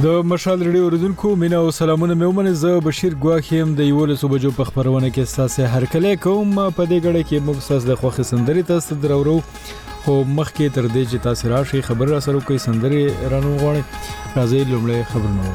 د مشال ریډیو اوریدونکو مینا او سلامونه مې ومنه. زه بشیر ګواخیم د 11 بجو په خبرونه کې تاسو هر کله کوم په دې غړې کې موږ تاسو د خوښ سندري تاسو درورو خو مخکې تر دې چې تاسو راشي خبر را سره کوئی سندري رانو غواړي راځي لومړی خبرونه.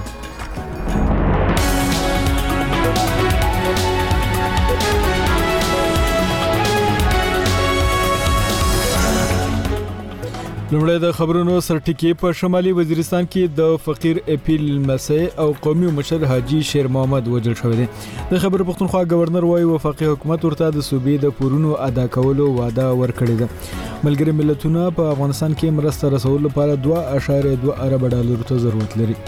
لومړی د خبرونو سرټکی په شمالي وزیرستان کې د فقیر اپیل مسئ او قومي مشر حاجی شیر محمد وجل شوی دی. د خبر پښتونخوا گورنر وايي وفاقي حکومت ورته د صوبې د پورونو ادا کولو وعده ورکړې ده. ملګری ملتونه په افغانستان کې مرسته رسول لپاره 2.2 ارب ډالر ته ضرورت لري.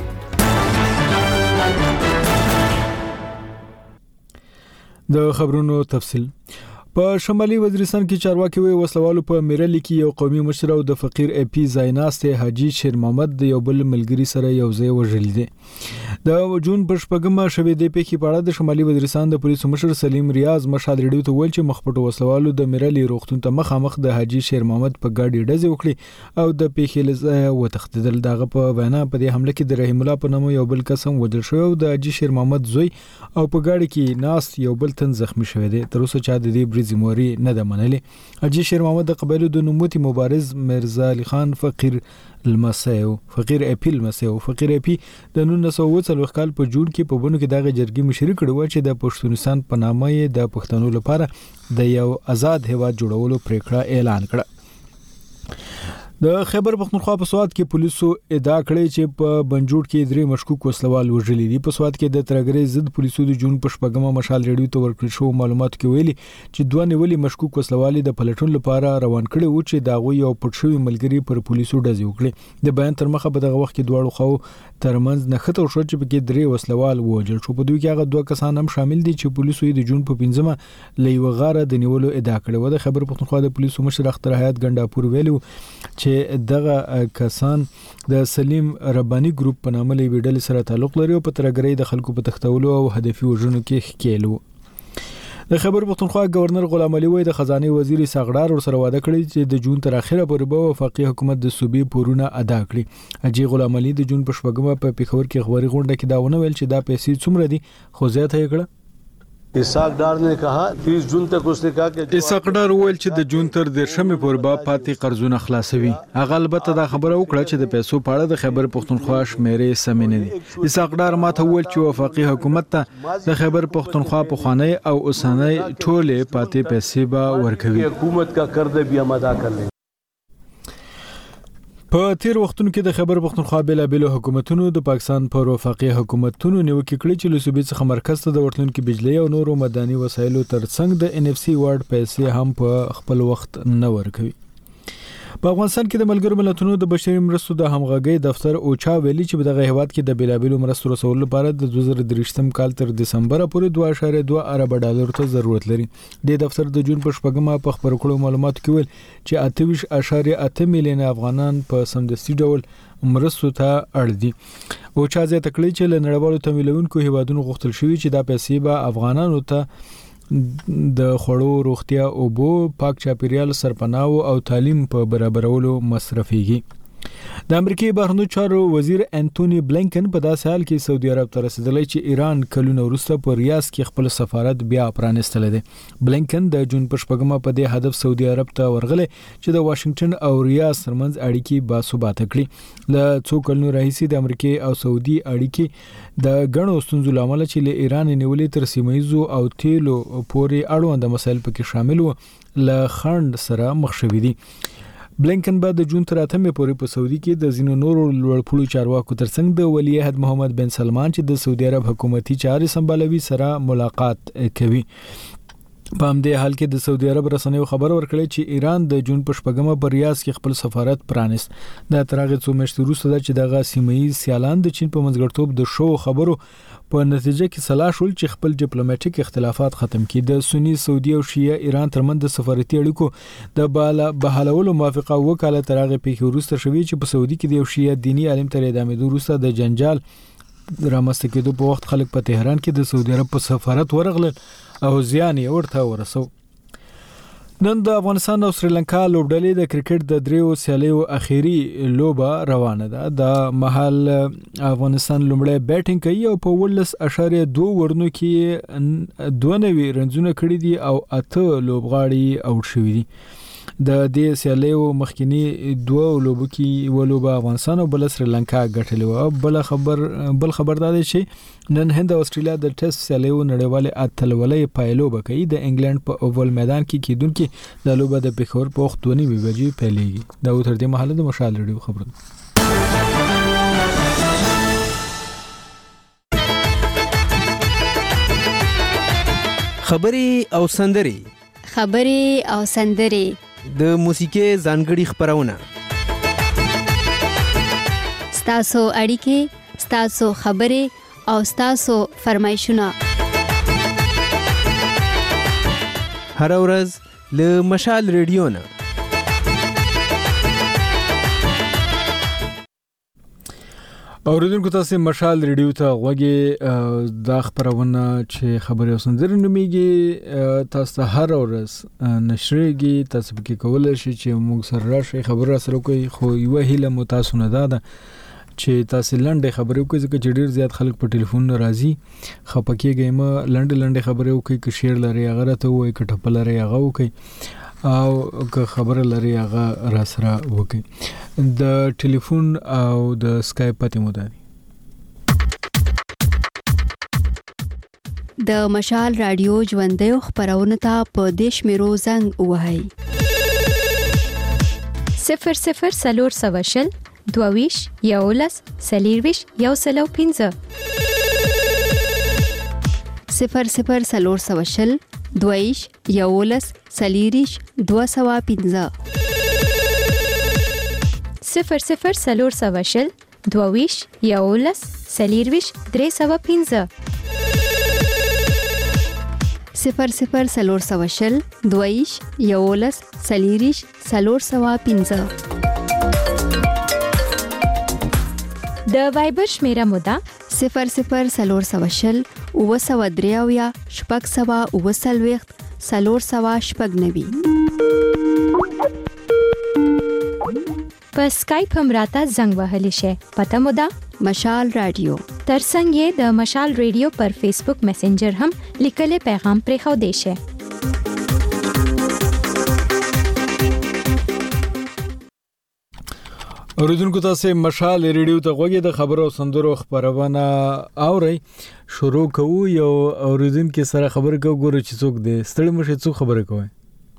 د خبرونو تفصیل. په شمالي وزیرستان کې چارواکي وي وسلوالو په میرلی کې یو قومي مشر او د فقیر اپی زایناسته حاجی شیر محمد د یو بل ملګری سره یو ځای وژل دي. د جون په شپږمه شوې د پیښې په اړه د شمالي وزیرستان د پولیسو مشر سلیم ریاض مشال ریډیو ته ویل چې مخپټو وسلوالو د میرلی روغتون ته مخامخ د حاجی شیر محمد په ګاډي ډزې وکړي او د پیښې لزه وتښتیدل. دغه په وینا په دې حمله کې د رحیم الله په نوم یو بل قسم وژل شو او د حاجی شیر محمد زوی او په ګاډي کې ناس یو بل تن زخمی شوی دی. تر اوسه چا د دې زموري نه د منلي. حاجی شیر محمد د قبایلو د نوموتي مبارز مرزا علي خان فقیر اپی المسئ او فقیر اپی د 1940 کال په جون کې په بونو کې دغه جرګې مشري کړو چې د پښتونستان په نامه یې د پښتنو لپاره د یو آزاد هیواد جوړولو پریکړه اعلان کړه. د خیبر پختونخوا په سواد کې پولیسو ادعا کړې چې په بنجوړ کې درې مشکوک وسلوال وژلي دي. په سواد کې د ترګرې ضد پولیسو د جون په شپږمه مشال ریډیو ته ورکړل شو معلوماتو کې ویلي چې دوه نیولي مشکوک وسلوال د پلټون لپاره روان کړي وو چې داغوی یو پټ شوی ملګری پر پولیسو ډزې وکړي. د بیان تر مخه په دغه وخت کې دواړو خو ترمنځ نښته شو چې په کې درې وسلوال وژل شو. په دوی کې هغه دوه کسان هم شامل دي چې پولیسو د جون په 15مه لیو غاره د نیولو ادعا کړې و. د خبر پختونخوا د پولیسو مشر اختر حیات ګنډاپور ویلو چې دغه کسان د سلیم ربانی ګروپ په نامه لوي ډلې سره تعلق لري او په ترګرۍ د خلکو په تختولو او هدفي وژنو کې ښکېلو. د خبر پختونخوا گورنر غلام علي وای د خزانه وزیر ساغړار ور سره وعده کړی چې د جون تر اخره پورې به وفاقي حکومت د صوبې پورونه ادا کړي. حاجی غلام علي د جون په شپږمه په پیښور کې خبري غونډه کې داونه ویل چې دا پیسې څومره دي خو زیاته یې کړه. اسحاق نے کہا 30 جون تک اس نے کہا کہ اسحاق ډار ویل چې د جون تر 10مې پورې به پاتې قرضونه خلاصوي. هغه البته دا خبره وکړه چې د پیسو په اړه د خبر پختونخوا شمیرې سمې نه دي. اسحاق ډار ماته ویل چې وفاقي حکومت ته د خبر پختونخوا په خوانی او اوسنۍ ټوله پاتې پیسې به ورکوي. حکومت کا قرض بھی ہم ادا کر لیں. په تیر وختونو کې د خبر پختونخوا بېلابېلو حکومتونو د پاکستان پر وفاقي حکومتونو نیوکې کړې چې له صوبې څخه مرکز ته د ورتلونکو بجلی او نورو مدني وسایلو ترڅنګ د NFC وارډ پیسې هم په خپل وخت نه ورکوي. په افغانستان کې د ملګرو ملتونو د بشري مرستو د همغږي دفتر اوچا ویلي چې په دغه هیواد کې د بیلابېلو مرستو رسولو لپاره د 2023 کال تر دسمبر پورې 2.2 ارب ډالر ته ضرورت لري. د دفتر د جون په شپږمه په خبرو کړو معلوماتو کې ویل چې 28.8 میلیون افغانان په سمدستي ډول مرستو ته اړ دي. اوچا زیاته کړې چې له نړیوالو تمویلونکو هیوادونو غوښتل شوی چې دا پیسې به افغانانو ته د خوړو روغتیا او بو پاک چاپیریال سرپناه او تعلیم په برابرولو مصرفيږي. د امریکای بهرنیو چارو وزیر انټونی بلینکن په داسې حال کې سعودي عرب ته رسیدلی چې ایران کلونه وروسته په ریاض کې خپل سفارت بیا پرانستل دي. بلینکن د جون په شپږمه په دې هدف سعودي عرب ته ورغله چې د واشنگټن او ریاض ترمنځ اړیکې باثبات کړي. ل څو کلونو راهیسې د امریکای او سعودي اړیکې د غنو ستونزو لامل چې له ایران نیولې تر سیمایزو او تیلو پورې اړوند مسایل پکې شامل وو ل خند سره مخ شوې دي. بلینکن بعد د جون تر 8مې پورې په سعودي کې د زینو نورو لوړپوړو چارواکو ترڅنګ د ولی عهد محمد بن سلمان چې د سعودي عرب حکومتي چارې سمبالوي سره ملاقات کوي. په همدې حال کې د سعودي عرب رسنیو خبر ورکړی چې ایران د جون په شپږمه په ریاض کې خپل سفارت پرانست. دا ترغه څو میاشتې وروسته ده چې دغه سیمایي سیالان د چین په منځګړیتوب د شو خبرو په نتیجه کې صلاح شول چې خپل ډیپلوماټیک اختلافات ختم کړي. د سنی سعودي او شیعه ایران ترمنځ د سفارتي اړیکو د بحالولو موافقه وکاله ترغه پیښه وروسته شوې چې په سعودي کې د یو شیعه دینی عالم تر اعدام وروسته د جنجال رامنځته کېدو په وخت خلک په تهران کې د سعودي عرب په سفارت ورغلل او زیان یې ورته ورسو. نن د افغانستان او سریلانکا لوبډلې د کرکټ د دریو سیالیو اخیری لوبه روانه ده. د محل افغانستان لومړی بیټینګ کوي او په 18.2 ورنو کې 92 رنزونه کړي دي او 8 لوبغاړي اوټ شوي دي. د دې سیالیو مخکینی دوه لوبو کې ولوبه افغانستان او بل سریلانکا ګټلې و. بل خبر دا دی چې نن هند او استرالیا د ټیسټ سیالیو نړیوالې اتلولۍ پایلوبه کوي. د انګلند په اوول میدان کې کیدونکې د لوبه د پېښور په وخت 2:30 بجې پیلېږي. دا تر دې مهاله د مشال ریډیو خبرونه. خبري او سندري د موسیقي ځانګړي خبرونه. ستاسو اړیکې, ستاسو خبري او ستاسو فرمایشونه هر ورځ له مشال ریډیو نه. اوریدونکو تاسو مشال ریډیو ته غوږی. دا خبرونه چې خبري او سندري نوميږي تاسو هر ورځ نشریږي. تاسو کې کولای شئ چې موږ سره راشي خبره سره کوي. خو یو هیله مو تاسو نه ده چې تاسو لنډه خبرې وکړئ ځکه چې ډیر زیات خلک په ټلیفون راځي. خپکیږي ما لنډه خبرې وکړئ که شیر لري هغه ته وای که ټپل لري هغه وکړئ او که خبره لري هغه را سره وکړئ. د ټلیفون او د اسکایپ پته مو ده. د مشال رادیو ژوندۍ خبرونه ته په دیش میرو زنګ وهاي 00 22 11 سلیرویش یو سلو 15 00 22 11 سلیریش 215 00 22 11 سلیرویش 315 00 22 11 سلیریش 315 د وایبر شمیره مودا 00 اوسودریاویا شپږ سوا اوسلويخت سلور سوا شپږ نوي. په سکایپ هم راته زنګ وهلی شي. پته مودا مشال رادیو. ترڅنګ یې د مشال ریډیو پر فیسبوک میسنجر هم لیکلي پیغام پرې خو دی شي. اوریدونکو تاسو مشال ریډیو ته غوږی. د خبرو او سندرو خبرونه اوري. شروع کوو. یو اوریدونکو سره خبرې کوو. ګورو چې څوک دی. ستړي مشه څوک خبرې کوي.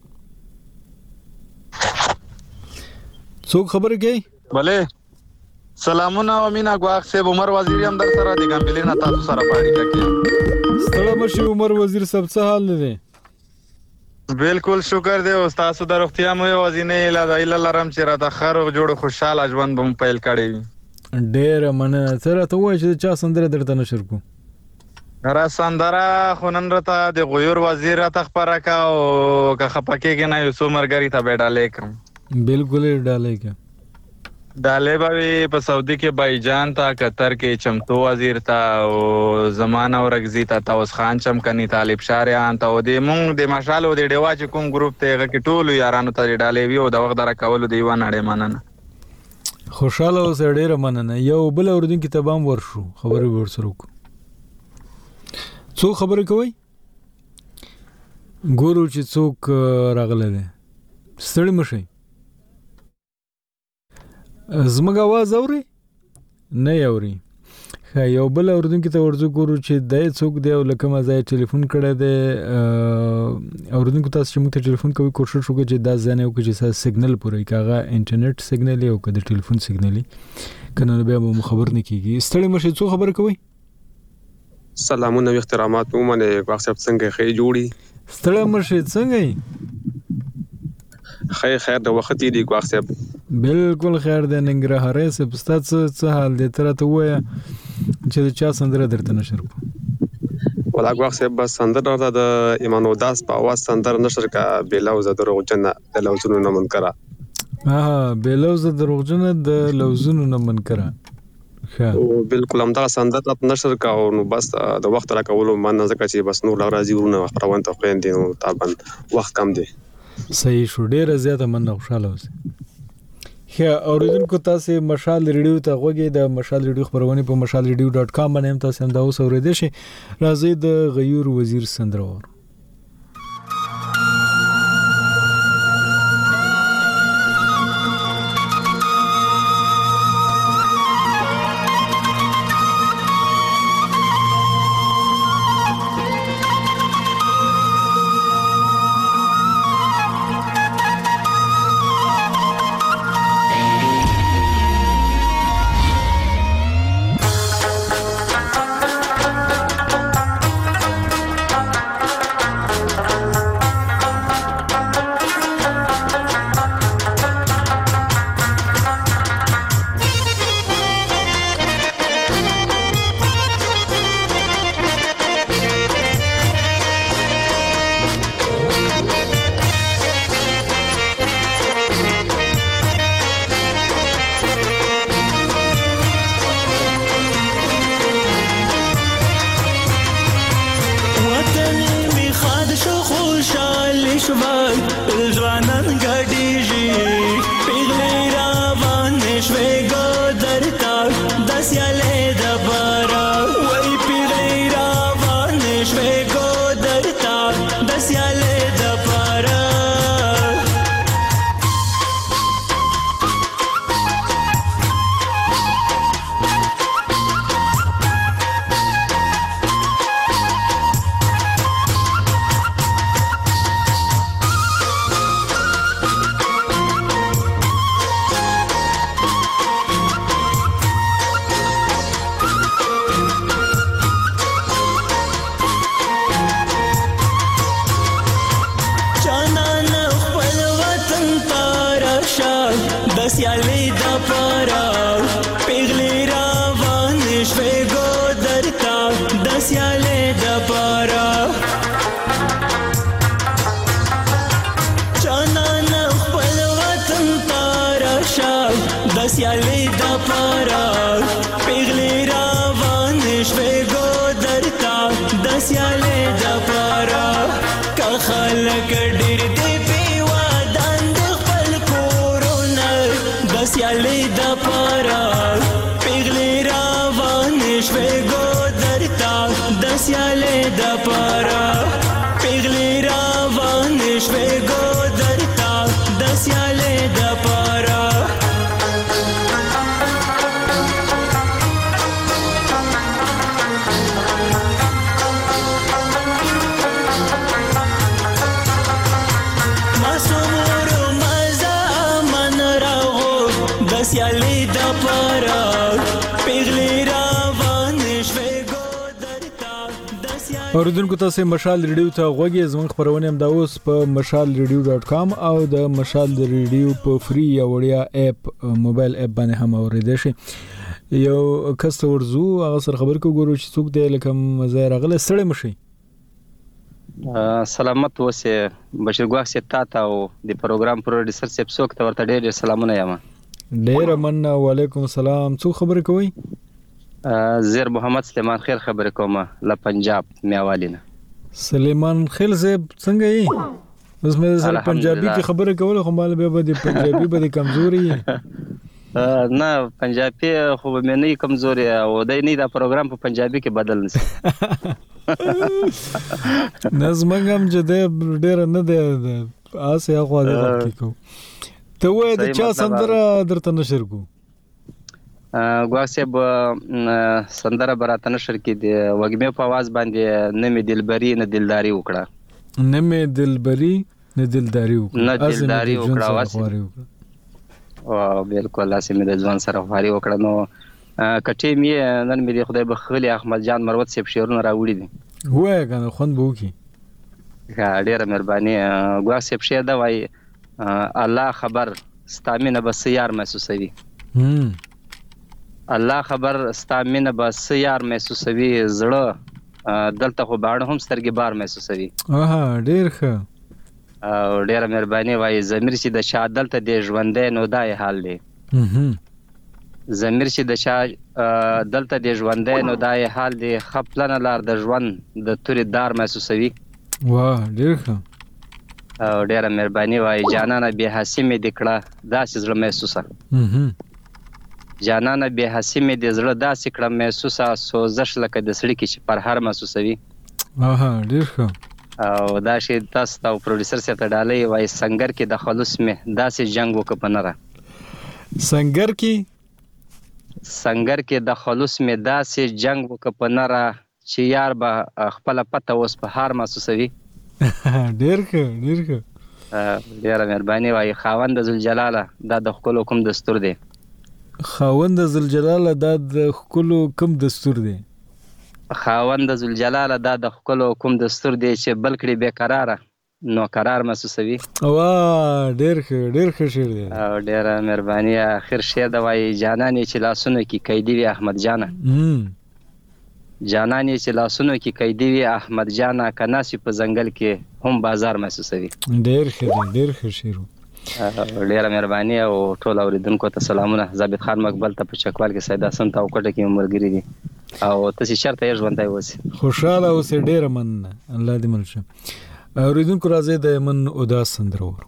څوک خبرې کوي؟ بله سلامونه امینا غواخ صاحب عمر وزیر هم در سره د ګامبلینا تاسو سره پاړی کوي. ستړي مشه عمر وزیر صاحب څه حال نه دی؟ بالکل شکر دی استاد د روغتیا مو وزینه اله لرم چې را د خر جوړ خوشاله ژوند بم پیل کړی. ډېر مننه. سره ته وای چې چا سندره درته نشر کو را سندره خونن رته د غیور وزیر ته خبره کا او که خپکیږي نه یو څومرګری ته بیډاله کوم. بالکل ډالای کا ډالې به په سعودي کې بایجان ته قطر کې چمتو وزیر ته او زمانه ورغزي ته توس خان چمکني طالب شاریان ته د مونږ د مشالو د ډیوا چې کوم ګروپ ته کې ټولو یارانو ته ډالې وی او د وخت درا کول دی و نه مننه. خوشاله اوس ډیره مننه. یو بل اوردونکو ته بام ورشو خبرې ورسره کو. څو خبرې کوي؟ ګورو چې څوک راغله ده. ستړي مشي. زموږ आवाज اوري؟ نه اوري. یو بل اوردونکو ته ورځو ګورو چې دای څوک دی او لکه ما ځای ټلیفون کړی دی. اوردونکو تاسو چې موږ ته ټلیفون کوي کوشش وکړئ چې دا ځنه یو چې سیګنل پوره کاغه انټرنیټ سیګنل یو کده ټلیفون سیګنل کنه بیا مو خبر نه کیږي. ستړي مشه څو خبر کوي؟ سلامونه او احترامات مو منه واخصب څنګه خې جوړي. ستړي مشه څنګه خیر د وخت دی واخصب. بالکل خیر د ننګرهار سه پستات څه حال دی تر ته وای چې چا سندره درته نشر کو. ولا واخصب بس سندره د ایمان وداس په आवाज سندره نشر کا بیلوز دروغجن د لوزونو نه منکرا. بیلوز دروغجن د لوزونو نه منکرا. او بالکل هم دا سندره نشر کا او نو بس د وخت را کولو من ځکه چې بس نور راځي ورونه خبرونه ته خويندې نو طبعا وخت کم دی. صحیح شو، ډیره زیاته مننه، خوشاله اوسئ. ښه اوریدونکو، تاسو مشال ریډیو ته غوږی د مشال ریډیو خبرونه په mashalradio.com باندې هم تاسو هم دا اوس اوریدئ شئ. راځي د غیور وزیر سندرور. اوریدونکو، تاسو مشال ریډیو ته غوږی، زموږ خبرونه هم دا اوس په mashalradio.com او د مشال ریډیو په فری یا وړیا اپ موبایل اپ باندې هم اوریدئ شئ. یو کس ورزو هغه سره خبر کو ګورو چې څوک دی، لکه مزه راغله ستړی مشي. سلامت اوسه بشیر ګواخ ستا ته او د پروګرام پروډوسر سپ څوک ته ورته ډېر سلامونه یم. ډېر مننه. وعلیکم السلام. څوک خبر کوي؟ زیر محمد سلیمان خیل خبر کوم له پنجاب میاوالینا. سلیمان خیل زیب څنګه یې؟ اوس مې سره پنجابي کې خبره کوله، خو مال به د پنجابي به کمزوري نه پنجابي خو به نه کمزوري او د نه دا پروګرام په پنجابي کې بدل نشي. نظمنګم چې د ډېر نه دی آسه خو د حقیقت ته وای د چا سندره درته نشر کو ګواکسب سندره براته نشر کې دی وګمه په आवाज باندې نه می دلبري نه دلداري وکړه، نه می دلبري نه دلداري وکړه، نه دلداري وکړه واسه او بالکل لاسه می د ځوان سره خواري وکړه. نو کټې می نن می د خدای بخښلي احمد جان مروت سیب شیرونه راوړي دي، وای کنه خوند بو کی ډیره مهرباني. ګواکسب شه دا وای الله خبر ستامینه بس یار محسوسوي، الله خبر ستامینه بس یار محسوسوي، زړه دلته خو باڼه هم سترګې بار محسوسوي. ډیر ښه او ډیره مهرباني. وای زمیر چې د شاه دلته دی ژوندې نو دای حال دی، زمیر چې د شاه دلته دی ژوندې نو دای حال دی، خپلنه لار د ژوند د توري دار محسوسوي. واه ډیر ښه. او ډیره مهرباني وای جانانه به حسیمه دکړه داسې زړه محسوسه جانانه به حسیمه د زړه داسې کړه محسوسه سوزش لکه د سړی کې چې پر هر محسوسوي ډیر ښه او دا شی تاسو ته پروډوسر سره ډالۍ وای سنگر کې د خلوص مې داسې جنگ وک پنره سنگر کې د خلوص مې داسې جنگ وک پنره چې یار به خپل پته اوس په هر محسوسوي ډیر ښه ډیره مهرباني وای خاوند ذوالجلاله دا د خپل حکم دستور دی خاوند ذوالجلاله دا د خپل حکم دستور دی خاوند ذوالجلاله دا د خپل حکم دستور دی چې بل کړي به قراره نو قرار محسوسوي ډیر ښه شعر دی او ډیره مهرباني اخر شعر د وای جانانې چې لاسونو کې قیدی وي احمد جانه جانانې چې لاسونو کې قیدی وي احمد جانه کناسي په ځنګل کې هم بازار محسوسوي ډیر ښه شعر ډیره مهرباني او ټول اوریدونکو ته سلامونه ثابت خان مقبل ته په چکوال کې سیدا سنت او کوټه کې مرګري دي او تاسو شرط یې ژوندای اوسئ خوشاله اوسئ ډیره مننه الله دې ملشه اوریدونکو راځي د من اوداس سندره ورو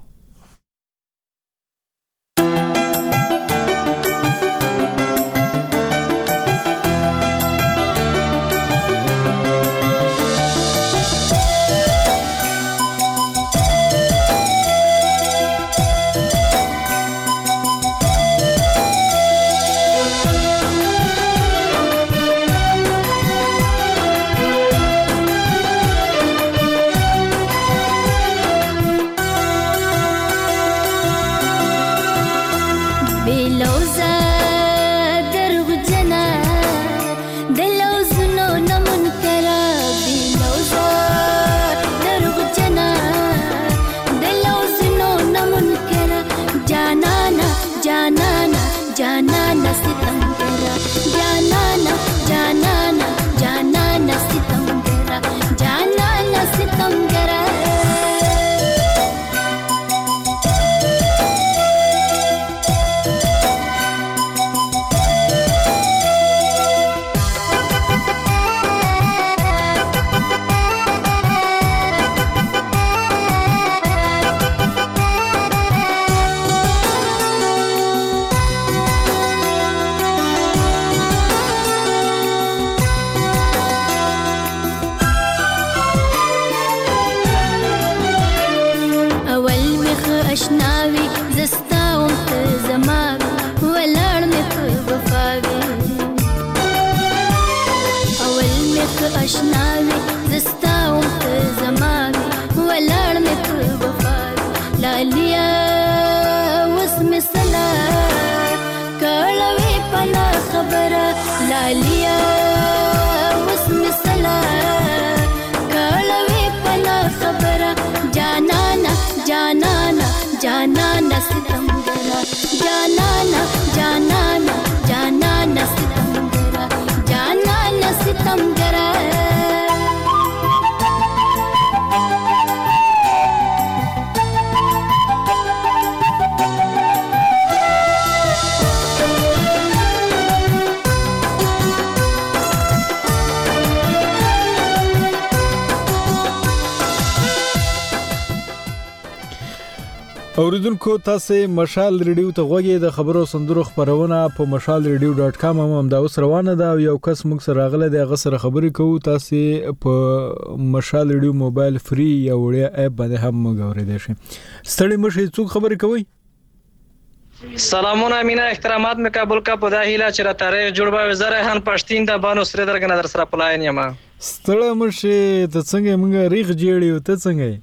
اوریدونکو تاسو مشال ریډیو ته غوږی د خبرو سندرو خبرونه په mashalradio.com هم دا اوس روانه ده یو کس موږ سره راغله د غسر خبرې کوو تاسو په مشال ریډیو موبایل فری یا وړیا اپ باندې هم موږ شي ستړي مشه څوک خبرې کوي سلامونه مینا احترامات مې قبول کا په داخله چې را تاریخ جوړبا وزره هن پښتین د بانو سره درګنه در سره پلاین یم ستړي مشه ته څنګه موږ ریغ جوړیو ته څنګه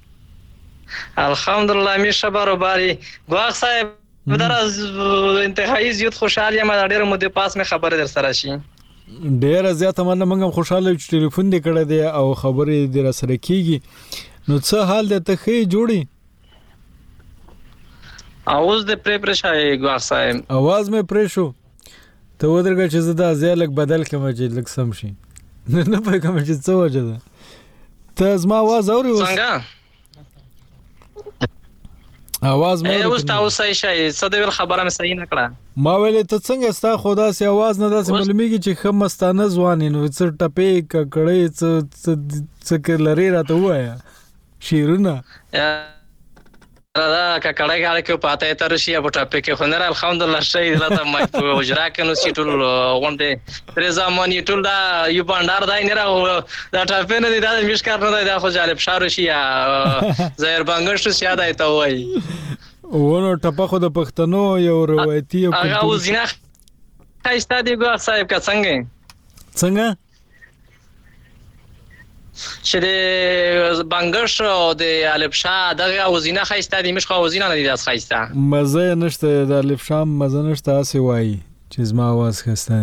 الحمدلله می شبرو باری ګواخ صاحب در از انتهایی زیات خوشحال یم ډېر مو د پاس مې خبره در سره شي ډېر زیات مننه موږ خوشاله چې ټلیفون دې کړی دی او خبرې در سره کیږي نو څه حال ده ته خې جوړي اواز د پرې شای ګواخ صاحب اواز مې پرې شو ته ودرګه چې زدا ازیالک بدل کما چې لک سم شي نه په کوم چې څه وجه ده ته زما आवाज اوري څنګه आवाज مې اوس تاسو شي صدویل خبره مې صحیح نه کړه ما ویلې ته څنګه ستا خدا سي आवाज نه داسې معلومیږي چې خمستانه ځوانې نو څه ټپې کړې څه لري راته وایا شیرونه دا ککړه غاړه کې پاتې تر شي په ټاپک کې خنر الحمدلله شي زلته ما په اجرا کې نو سیټول غونډه تر زماني ټول دا یو بندر دای نه راو دا ټاپک نه دا مشکار نه دا خو جالب شارو شي زهر بنگشت سي دا ته وای ونه ټپه خو د پښتنو یو روایتي او هغه وزینه خایسته دی ګو صاحب کا څنګه چې د بنگش او د الف شاه دغه وزینه خایسته دي مش خو وزینه نه دي داس خایسته مزه نشته د الف شاه مزه نشته اسی وای چې زما आवाज خسته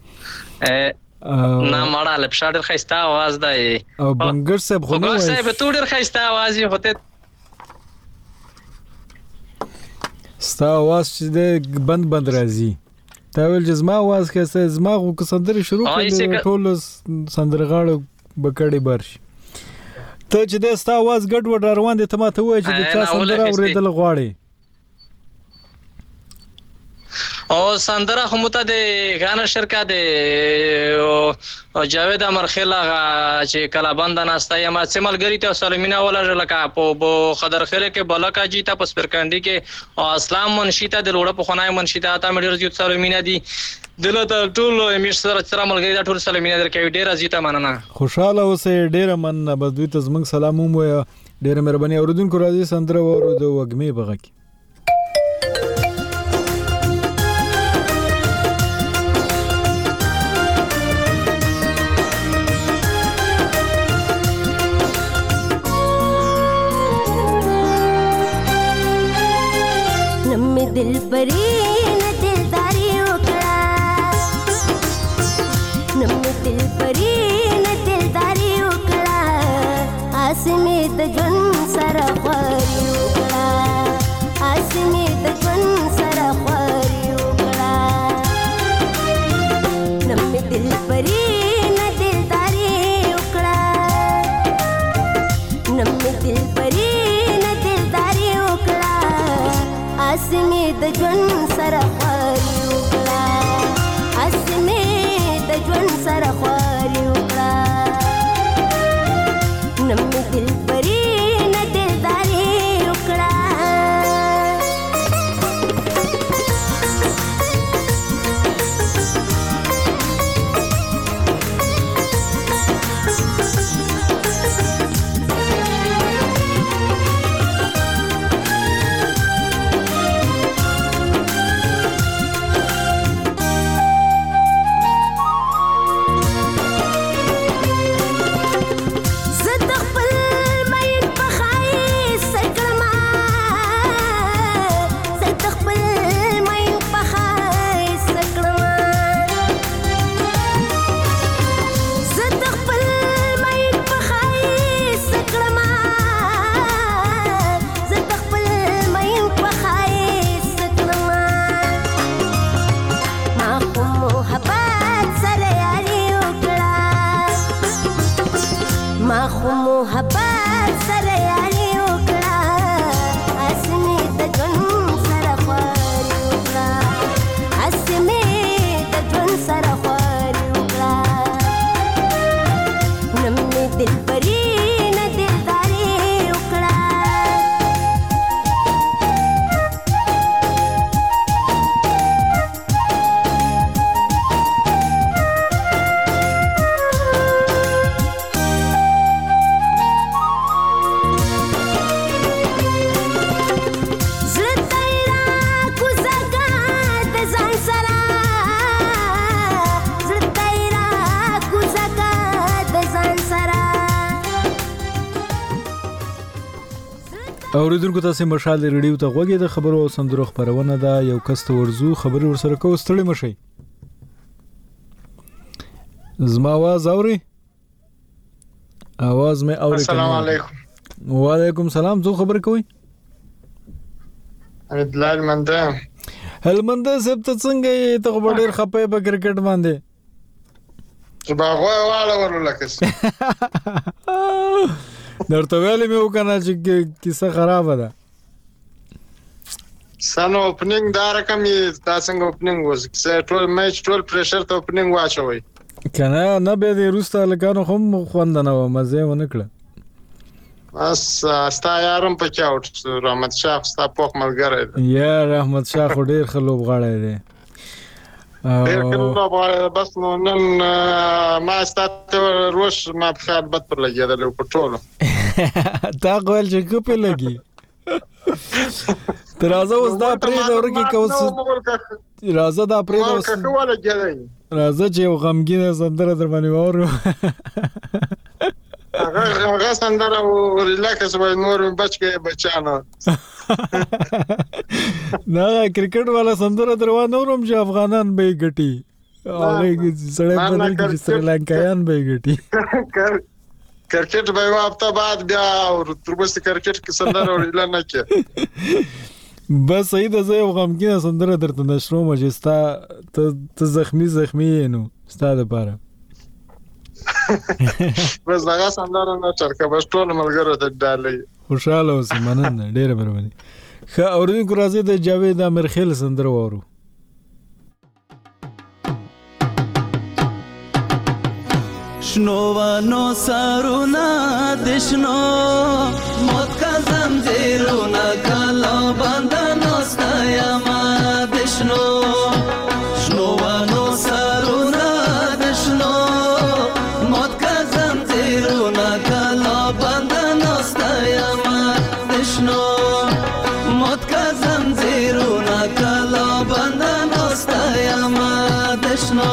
نه مړه الف شاه ډېر خایسته आवाज دی او بنگش صاحب خو نو صاحب ته ډېر خایسته आवाज یې هوته ستا आवाज چې بند راځي تا ول چې زما आवाज خسته زما کو سندره شروع کړل ټول سندرغاړو بکړې برش ته چې د ستا आवाज ګډ وډ روان دي ته ماته وای چې د چا سندره اوریدل غواړي او سندره هم ته د غانا شرکت او جاوید امرخیلا چې کلا بند ناستا یم سیملګری ته سلمینا ولا لکه په خضر خیره کې بلکا جیتا په سپرکندی کې او اسلام منشیتا د روړه په خنای منشیتا تا مډیر جوت سلمینا دي دلته ټول میش سره ملګری دا ټول سلمینا درکې ډیر ازیته مننه خوشاله اوسې ډیر مننه بدوی ته زمنګ سلام مو ډیر مهرباني اوردونکو راځي سندره ورو د وګمې بغه کې दिल परी न दिलदारी उकड़ा नम्मे दिल परी न दिलदारी उकड़ा आसमी तजन सरा ख्वारी उकड़ा आसमी तजन सरा ख्वारी उकड़ा नम्मे दिल परी न दिलदारी उकड़ा नम्मे दिल परी न दिलदारी उकड़ा आसमी د ژوند سره خواري وکړه اسمه د ژوند سره خواري وکړه نمې دل پرې نه دلداري وکړه اوریدونکو تاسو مشال ریډیو ته غوږی د خبرو او سندرو خبرونه ده یو کس ته ورزو خبري ورسره کو ستړي مشي زما आवाज اوري आवाज مې اوري السلام علیکم وعلیکم سلام زه خبر کوي دلال منده هلمنده سب ته څنګه ته ډېر خپه په کرکټ باندې باغوي والا ورلکس درته ویلې مې وکنه چې کیسه خراب ده سانو اوپننګ دا رقم یې تاسو اوپننګ وز ټول میچ ټول پریشر ته اوپننګ واچوي کنه نه به د روستا لګانو هم خوند نه و مزه ونه کړ بس ستا یارم پکې اوټ رحمت شاه ستا پوخ ملګری دی یا رحمت شاه خو ډیر ښه لوبغاړی دی ډیر ښه لوبغاړی بس نو نن ما ستا روش ما په خیال بد پر لګېدلی په ټولو تا ویل چې ښه پې لګي ته راځه اوس دا پرېږده ورکې که اوس راځه دا پرېږده اوس راځه چې یو غمګینه سندره در باندې واورو هغه سندره ریلاکس وای نور بچ کې بچانو نه کرکټ والا سندره دروا نورم چې افغانان به ګټي هغه سړی بدل کې سریلانکایان به ګټي کرکټ به یو هفته بعد بیا تربسته کرکټ کې سندره ویل نه کې بس صحیح ده زه یو غمګینه سندره درته نشروم چې ستا ته زخمی نو ستا دپاره بس هغه سندره نه چرکه بس ټول ملګرو ته ډالۍ خوشاله اوسې مننه ډېره مهرباني ښه اورېدونکو راځئ د جاوید امیرخیل سندره واورو شنوانو سرونا دشنو موت کا زنجیرونا کلا بندنو ستایما دشنو شنوانو سرونا دشنو موت کا زنجیرونا کلا بندنو ستایما دشنو موت کا زنجیرونا کلا بندنو ستایما دشنو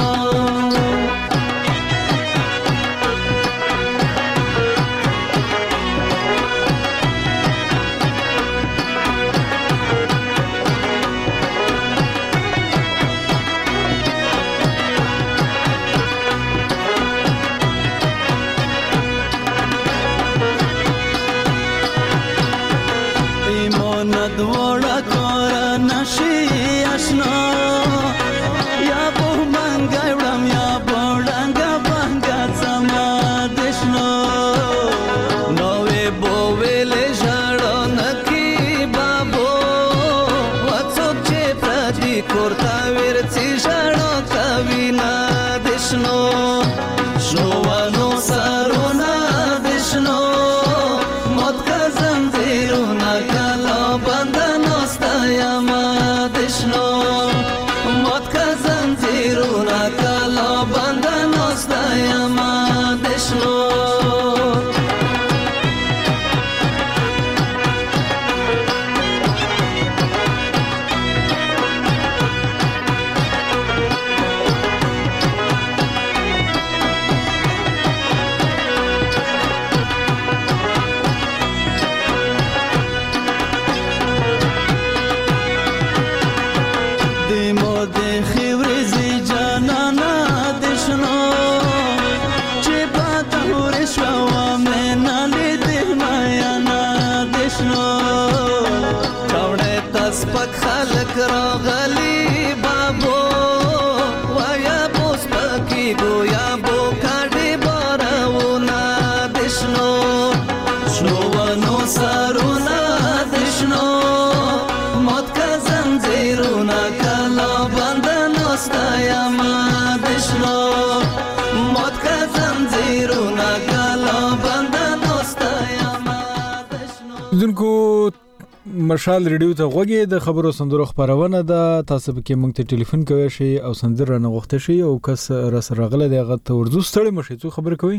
مشال ریډیو ته غوږی د خبرو سندرو خبرونه ده تاسو به کې مونږ ته ټلیفون کوئ شي او سندره نه غوښته شي او کس را سره غله دی هغه ته ورزو ستړي مشي څو خبر کوي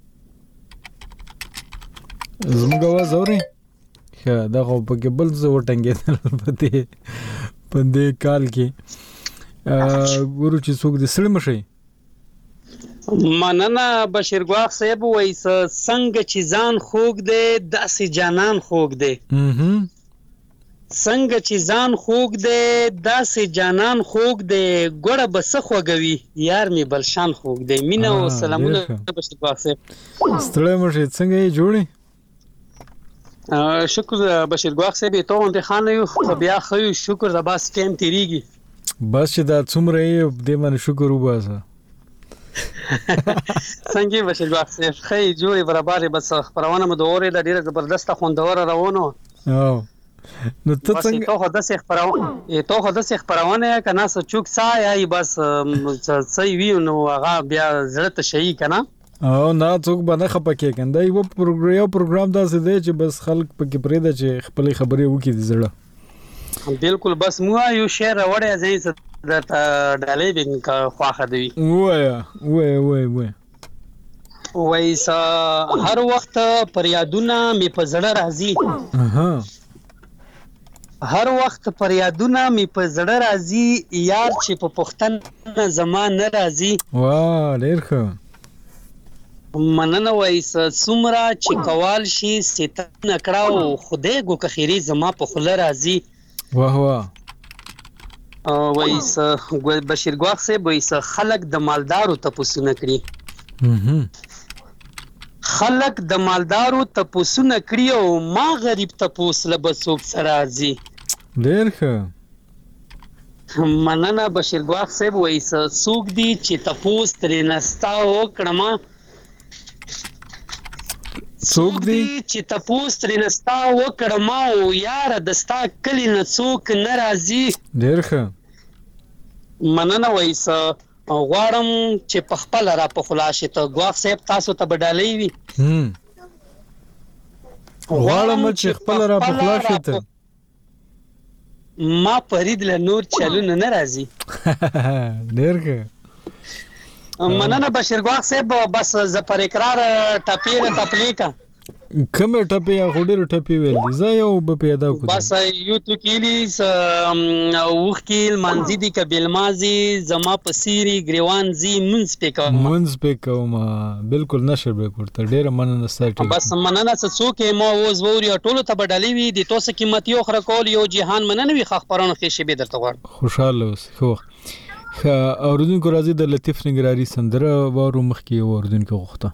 زموږ आवाज اوري ښه دا خو په کې بل څه وټنګېدل په دې کال کې ګورو چې څوک دې ستړي مشي مننه بشیر ګواخ صاحب وایي څنګه چې ځان خوږ دی داسې جانان خوږ دی څنګه چې ځان خوږ دی داسې جانان خوږ دی ګوړه به څه خوږوي یار مې بلشان خوږ دی مینه او سلامونه بشیر ګواخ صاحب ستړی مشي څنګه یې جوړي شکر بشیر ګواخ صاحب ته هم خانه یو بیا خو شکر د باس ټیم تیریږي بس چې دا څومره یې دې باندې شکر وباسه څنګه بشیر ګواخ صاحب خې جوړي برابر بس خبرونه مو دوره د ډیره زبردست خوندور روانو نو ته څنګه ته خو د خبرونه کنه څه چوک سا یا بس صحیح وی نو هغه بیا زړه ته شي کنه او نه څوک باندې خپکه کنده یو پروګرام داسې دی چې بس خلک پکې پرېده چې خپل خبرې وکړي د زړه بالکل بس مو یو شعر وړه ځای څه د ډالې بین کا خواخه دی وای وایسا هر وخت پر یادونه می په زړه راځي هر وخت پر یادونه می په زړه راځي یار چې په پښتن زمان نه راځي واه ډیر ښه مننه وایسا سمرا چې کوال شي ستن کړهو خدای ګو که خیری زما په خله راځي واه واه وایسا بشیر ګواخ صاحب وایسا خلق د مالدارو تپوسونه کړی خلق د مالدارو تپوسونه کړی او ما غریب تپوس لبسوب سرازي ډیر ښه مننه بشیر ګواخ صاحب وایسا سوق دی چې تپوس ترې نستا وکړما څوک دی چې تپوس ترې نستا وکړما او یار دستا کلی نه څوک ناراضي ډیر ښه مننه وایسا غواړم چې په خپل را په خلاصه ته ګواخ صاحب تاسو ته بدالې وي غواړم چې خپل را په خلاصه ته ما فرید له نور چلونه ناراضي ډیر ښه مننه بشیر ګواخ صاحب بس ز پر اقرار ټپیر تپلیکا کومه ټپی یا غوډر ټپی ویل دي زه یو به پیدا کوم بس یو تو کیلیس وخکیل منزیدی کبل مازی زما پسیری گریوان زی منز پکاو ما بالکل نشر به کوته ډیر مننه ساتي بس مننه څوک ما وز ووري ټولو ته بدلې وي د توسه قیمت یو خره کول یو جهان مننه وي خبرونه کې شی به درته غواړم خوشاله اوس خو اوردونکو راځي د لطیف نګراری سندره وارو مخکې اوردونکو غوښته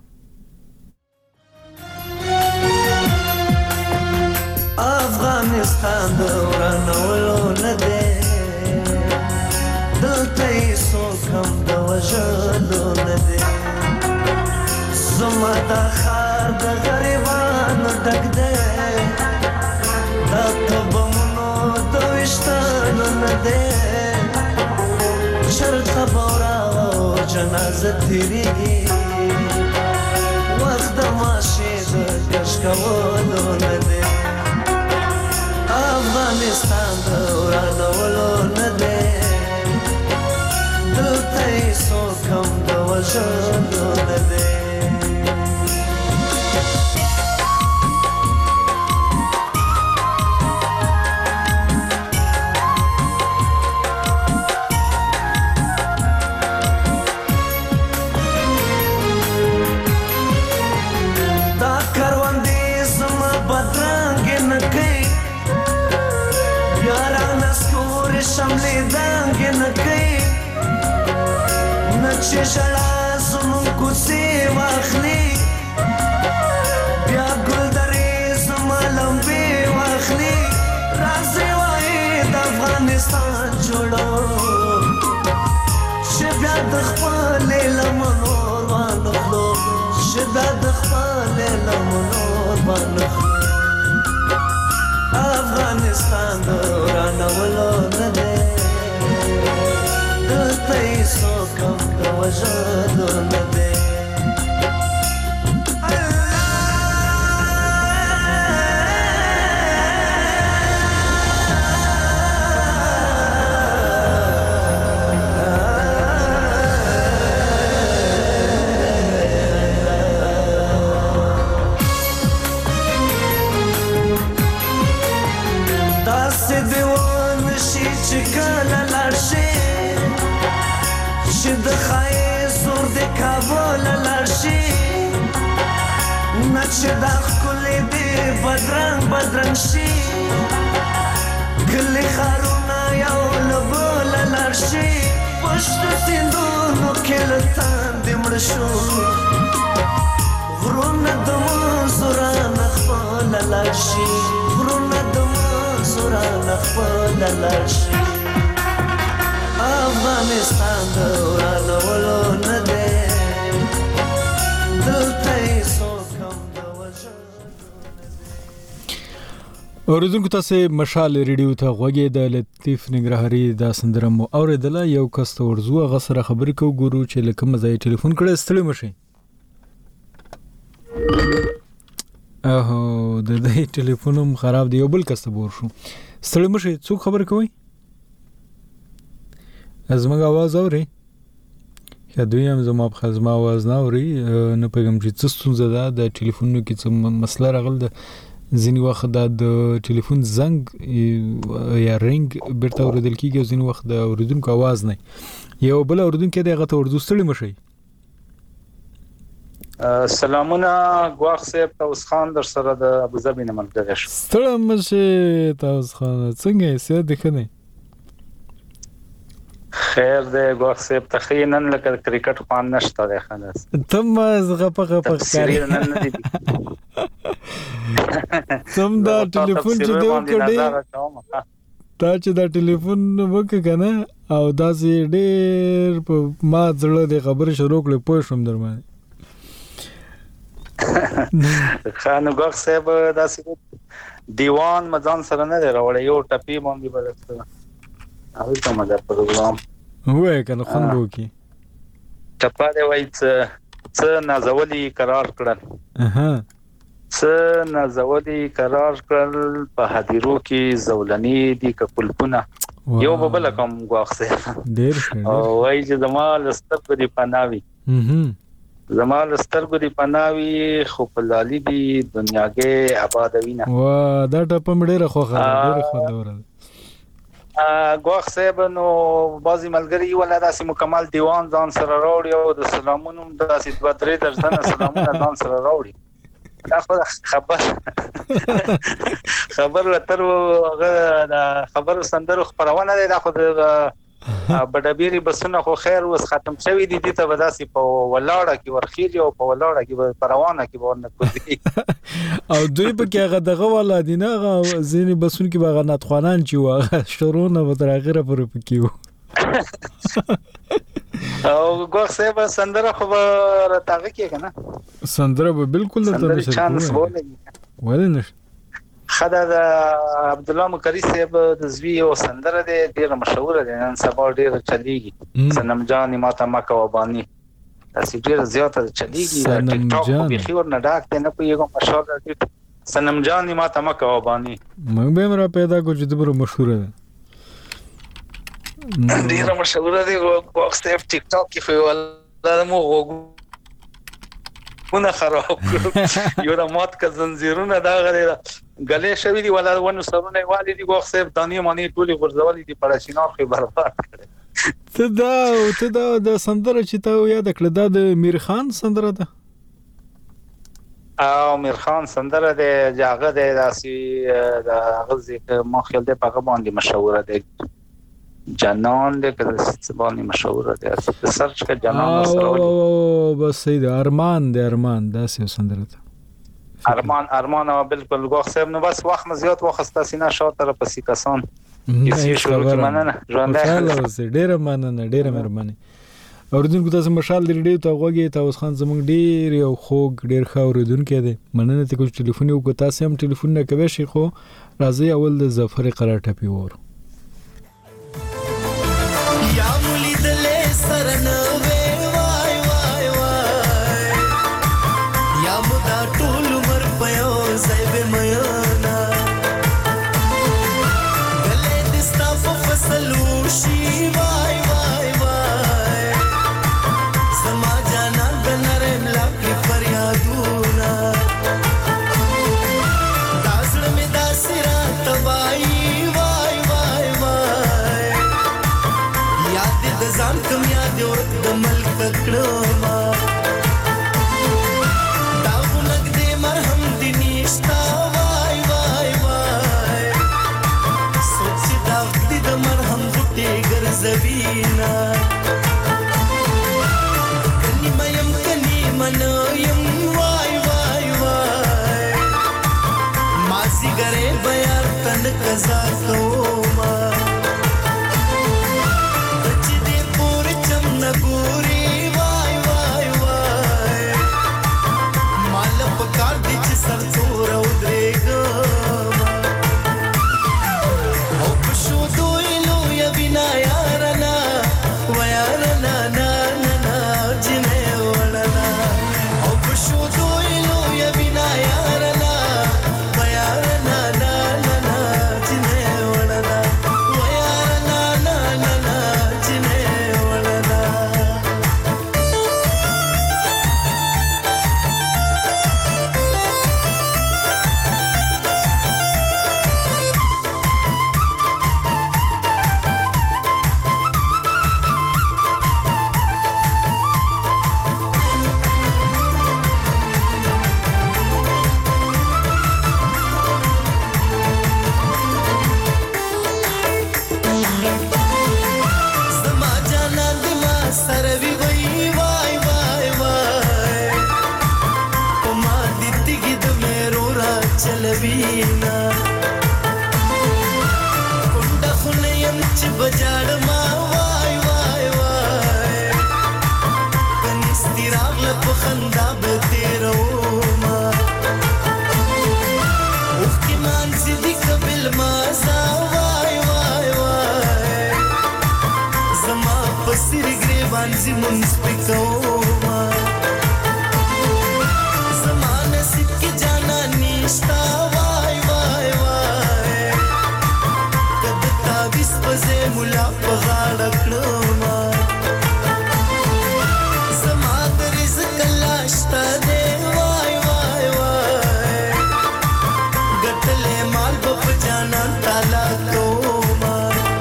افغانستان دورانولو نده دلته یې څوک هم د وژلو نده زما دا ښار د غریبانو ډک دی دا تبمونو د ویشتانو نده چرته بورا او جنازه تیریږي وخت د ماشې د کش کولو نده افغانستان دورانولو نده دلته یې څوک هم د وژلو نده شملې دانګې نه کوي نه چې ژړا زموږ کوڅې واخلي بیا ګلدرې زما لمبې واخلي راځئ وایي د افغانستان جوړو چې بیا د خپلې لمنو وانخلو چې بیا د خپلې لمنو وانخلو افغانستان دورانولو نده دلته یې څوک هم د وژلو نده چې دا ښکلې دې بدرنګ شي کلي ښارونه یو له بله لاړ شي پشتو سیندونو کې له تاندې مړه شو غرونه د منځو رانه خپله لاړ شي غرونه د منځو رانه خپله لاړ شي افغانستان دورانولو نه دی دلته یې اوریدونکو تاسو مشال ریډیو ته غوږی د لطیف نګرهاري د سندره مو اوریدله یو کس ته ورزو غسر خبرې کو ګورو چې لکه مزای ټلیفون کړه ستړي مشي د دې ټلیفون هم خراب دی، یو بل کس ته بور شو. ستړي مشي، څوک خبر کوي؟ زموږ आवाज اوري؟ یا دوی هم زما په خزما आवाज نه اوري، نه پیغام چې څه ستونزه ده د ټلیفونونو کې، څه مسله راغله ده. ځینې وخت د ټلیفون زنګ یا رنګ بیرته اورېدل کېږي، او ځینې وخت د اورېدونکو आवाज نه. یو بل اورېدونکی دی، هغه ته ورځو. ستړي مشي. سلامونه ګواخ صاحب، تاوس خان در سره د ابوظبي نه ملګری شو. ستړي مشي تاوس خان، څنګه یې؟ صحت دې ښه دی؟ خیر دی ګواخ صاحب، تخینن لکه کرکټ خوان نشته دی. خلاص تم غپه کاری نن نه دي تم دا ټلیفون چې دی وکړې، تا چې دا ټلیفون وکړ کنه، او داسې ډېر په ما زړه د خبرې شروع کړې، پوه شوم در باندې. خانو ګواخ صاحب داسې دیوان مځان سره نه دی راوړی، یو ټپي باندې بدل هغه ته مدار پروګرام وای کنه خوند وکي. ټپا دی وای څه نازولي قرار کړل، څه نازولي قرار کړل، په هدیرو کې زولنی دي کپلپونه. یو بل کوم ګواخ صاحب ډیر وای چې زما لستر دی پناوي، زما لسترګو دی پناوي، خو په لالي دی دنیاګه آبادوینه. وا دا ټپه مډیره خوخه ډیره خوندوره. ګواخ صاحب نو بازي ملګری ولا داسې مکمل دیوان ځان سره راوړي، او د سلامونو داسې 2-3 درځنه سلامونه ځان سره راوړي. دا خو خبر لتر هغه د خبر سندرو خبرونه ده. دا خو د بډبيري بسونه خو خیر وس ختم شوی دي، ته وداسي په ولاړه کې ورخيلي، او په ولاړه کې پروانه کې ورنه کوي. او دوی په کې هغه دغه ولا دي نه، ځینې بسونه کې باغ نات خوانان چې واغه شرونه و تر اخره پر پکيو. او ګور صاحب سندره خو راتغه کې کنه، سندره به بالکل درته نشي ولې نشي. خدای د عبد الله مکری صاحب د زوی او سندره دی، ډیره مشهور ده، نن سبا ډیره چلیږي. سنم جان ماته مکه وبانی تاسو ډیره زیاته چلیږي، ټیک ټاک په خیر نه ډاکته نه پیغام مشهور ده. سنم جان ماته مکه وبانی موږ به مرا پیدا کو چې دغه مشهور ده، ډیره مشهور ده. باکس ټیک ټاک کې فوالله مو ونه خراب یو د مات ک زنجیرونه دا غره غلې شوی دی، ولا ونه سرونه والي دي. ګوخ صاحب دانی مانی ټولي غرزولې دي، پړشینار خو برباد کړي. ته دا د سندره چې ته یاد کړه، دا د میر خان سندره ده. او میر خان سندره ده، جاغه ده، داسي د غزي ما خیال ده په باندې مشهور ده. جنان ده که باندې مشهور ده، سرچ کا جنان سره. او بس سید ارمان ده، ارمان داسې سندره ده. ارمان بالکل ګوخ صاحب نو بس وخت زیات وخت سینا شاته پسې کسان یې شروع کی مننه ژوند ډیره مننه، ډیره مهرباني. اوردونکو تاسو مشال لري ته غوږی تاوس خان زمونږ ډیر یو خوږ ډیر ښه اوردونکو دی. مننه ته کوم ټلیفون یو کو تاسو هم ټلیفون نه کوي شي، خو راځي اول د ظفر قرار ټپی ور یا مولي دلې سرنه وای وای وای یا مدا ټول مر پيو زيب ميانا دلې دستا فصلو شي وای وای وای سما جانا بنرم لکه فریادونه داسړ می داسرا تبای وای وای وای یاد د ځان کوم یاد ورته د ملک کړو ما دا ونګ دې مرهم دې نشتا وای وای وای سوچ دا دې د مرهم غټي ګرځوینا کني مې منایم وای وای وای ماسي ګره بیا تن قزا کوما نګوري وای وای وای مال په کار دي چې سر څور او درېګا او په شو دوی نو یا بنا یارنا و یارنا نا نا جنې ولنا او په شو دوی نو سبینا کونډه خونه یم چې بجاړ ما وای وای وای کنيستي راغله په خندا به تیرو ما اوښکې مانځي دي قبل مازا وای وای وای زما په سر ګریوان زی مونږ پکو ما زما نصیب کې جانا نشتا وای وای وای کد تعویذ پزې مولا په غاړه کړو ما زما د رزق الله شته دی وای وای وای ګټلې مال په جانا تعالی کو ما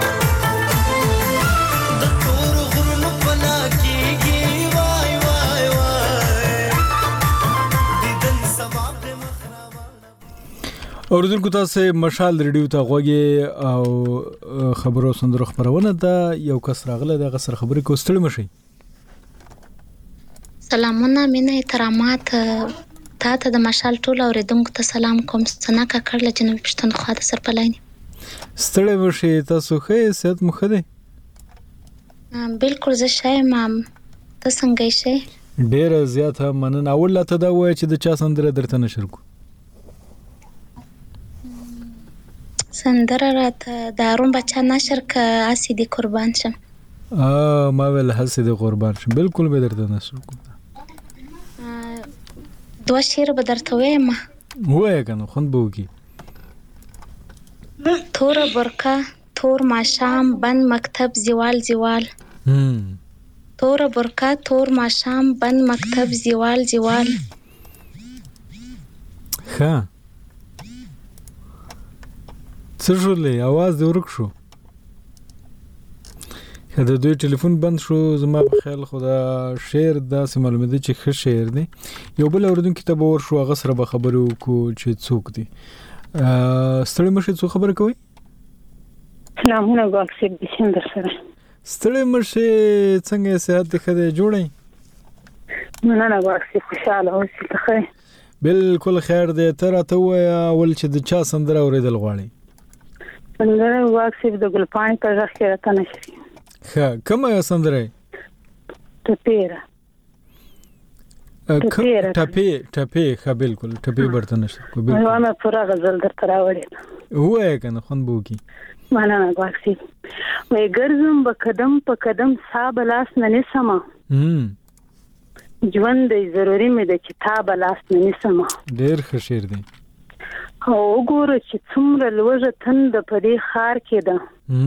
د تور غرونو پنا کیږي وای وای وای دیدن ثواب دې اوریدونکو تاسو مشال ریډیو ته غوږی او خبرو سندرو خبرونه ده یو کس راغله د غسر خبرې کوستل مشي سلامونه مینه احترامات ته د مشال ټول اوریدونکو ته سلام کوم سنا کا کړل جنوب پښتونخوا د سرپلایني ستړي مشي تاسو ښه صحت مخه ده بالکل زه شایم ته څنګه شې ډیره زیاته مننه اول ته دا وای چې د چا سندره درته نشر کو سندره راته دارون بچا نشر ک اسی دی قربان شم ما ول حسې د قربان شم بالکل به درته نشر کو دوه شعر به درته وایم وای کنه خوند بو کی تور برکا تور ماشام بند مکتب زیوال زیوال تور برکا تور ماشام بند مکتب زیوال زیوال ها څه شولې आवाज دې ورک شو کله دوی ټلیفون بند شو زما په خیال خدا شعر داسې معلومه دي چې ښه شعر دی یو بل اوریدونکو ته به ورشو هغه سره به خبرو کو چې څوک دی ستړي مشه څه خبر کوي سلامونه واکسي بشم در سره ستړي مشه څنګه صحت ښه جوړی مننه واکسي خوشاله اوسې ته بالکل خیر دی تر ته وای اول چې د چا سندره اوریدل غواړي سندره واکسي د ګلپاڼې په ځخ کې راته نشي ها کومه سندره ټپیره ټپی ها بالکل ټپی برته نشته کو بالکل نو ما پورا غزل درته راوړې وای کنه خوند بو کی مننه واکسي وای ګرځم په قدم په قدم صاحب لاس نه سما ژوند دی ضروري مې د کتاب لاس نه سما ډېر ښه شعر دی او وګوره چې څومره لوږه تند په دې خار کې ده